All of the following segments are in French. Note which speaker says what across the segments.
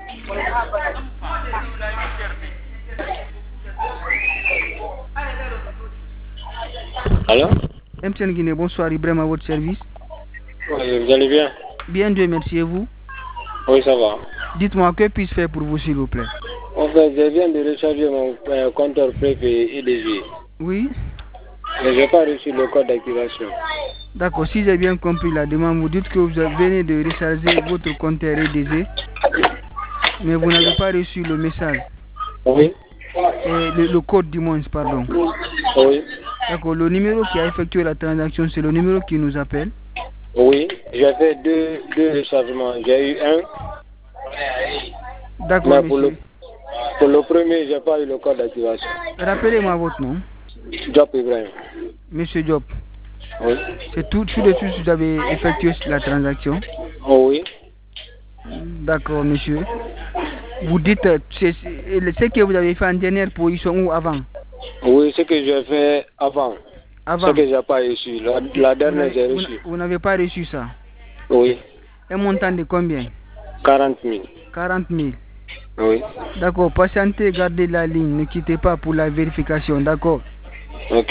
Speaker 1: Alors?
Speaker 2: MTN Guinée, bonsoir, Ibrahim à votre service.
Speaker 1: Oui, vous allez bien?
Speaker 2: Bien, Dieu merci, et vous?
Speaker 1: Oui, ça va.
Speaker 2: Dites-moi, que puis-je faire pour vous, s'il vous plaît?
Speaker 1: En fait, je viens de recharger mon compteur préfet IDG.
Speaker 2: Oui?
Speaker 1: Mais je n'ai pas reçu le code d'activation.
Speaker 2: D'accord, si j'ai bien compris la demande, vous dites que vous venez de recharger votre compteur EDG, mais vous n'avez pas reçu le message.
Speaker 1: Oui.
Speaker 2: Et le code du moins, pardon.
Speaker 1: Oui.
Speaker 2: D'accord, le numéro qui a effectué la transaction, c'est le numéro qui nous appelle.
Speaker 1: Oui, j'ai fait deux rechargements. J'ai eu un.
Speaker 2: D'accord,
Speaker 1: Mais
Speaker 2: monsieur.
Speaker 1: pour le premier, je n'ai pas eu le code d'activation.
Speaker 2: Rappelez-moi votre nom.
Speaker 1: Job Ibrahim.
Speaker 2: Monsieur Diop.
Speaker 1: Oui.
Speaker 2: C'est tout de suite que vous avez effectué la transaction.
Speaker 1: Oh, oui.
Speaker 2: D'accord, monsieur. Vous dites ce que vous avez fait en dernière position ou avant?
Speaker 1: Oui, ce que j'ai fait avant.
Speaker 2: Avant.
Speaker 1: Ce que je n'ai pas reçu. La dernière, j'ai reçu.
Speaker 2: Vous n'avez pas reçu ça?
Speaker 1: Oui.
Speaker 2: Un montant de combien?
Speaker 1: 40 000.
Speaker 2: 40 000.
Speaker 1: Oui.
Speaker 2: D'accord, patientez, gardez la ligne, ne quittez pas pour la vérification, d'accord?
Speaker 1: Ok.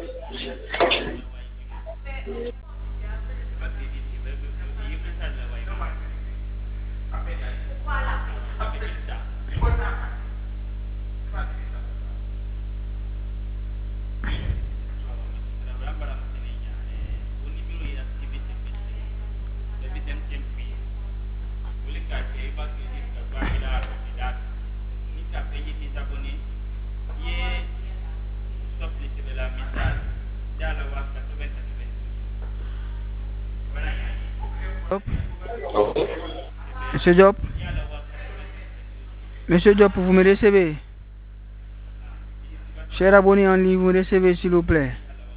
Speaker 2: Monsieur Diop? Monsieur Diop, vous me recevez? Cher abonné en ligne, vous me recevez s'il vous plaît?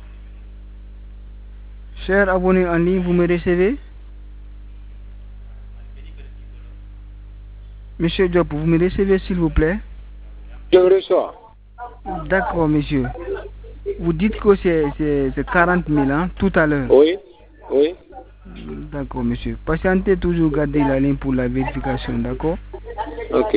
Speaker 2: Cher abonné en ligne, vous me recevez? Monsieur Diop, vous me recevez s'il vous plaît?
Speaker 1: Je reçois.
Speaker 2: D'accord, monsieur. Vous dites que c'est 40 000 hein, tout à l'heure.
Speaker 1: Oui. Oui.
Speaker 2: D'accord, monsieur. Patientez toujours, gardez la ligne pour la vérification, d'accord?
Speaker 1: Ok.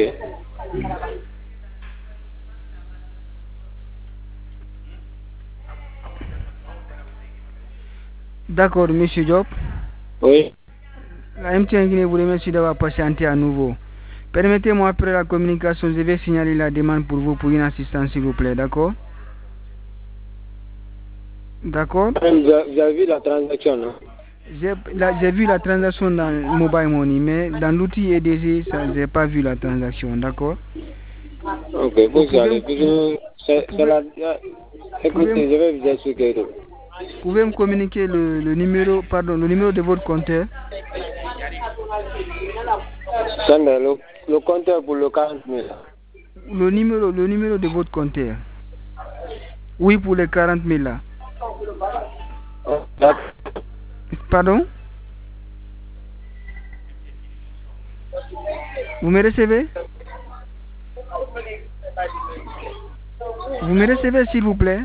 Speaker 2: D'accord, monsieur Diop.
Speaker 1: Oui.
Speaker 2: La MTN Guinée vous remercie d'avoir patienté à nouveau. Permettez-moi, après la communication, je vais signaler la demande pour vous pour une assistance, s'il vous plaît, d'accord? D'accord?
Speaker 1: Vous avez vu la transaction, non?
Speaker 2: J'ai vu la transaction dans Mobile Money, mais dans l'outil EDG, je n'ai pas vu la transaction, d'accord?
Speaker 1: Ok, vous allez. Écoutez, je vais vous expliquer.
Speaker 2: Pouvez me communiquer le numéro, pardon, le numéro de votre compteur?
Speaker 1: Le compteur pour le 40 000.
Speaker 2: Le numéro de votre compteur. Oui, pour les 40 000 là. Pardon? Vous me recevez? Vous me recevez s'il vous plaît?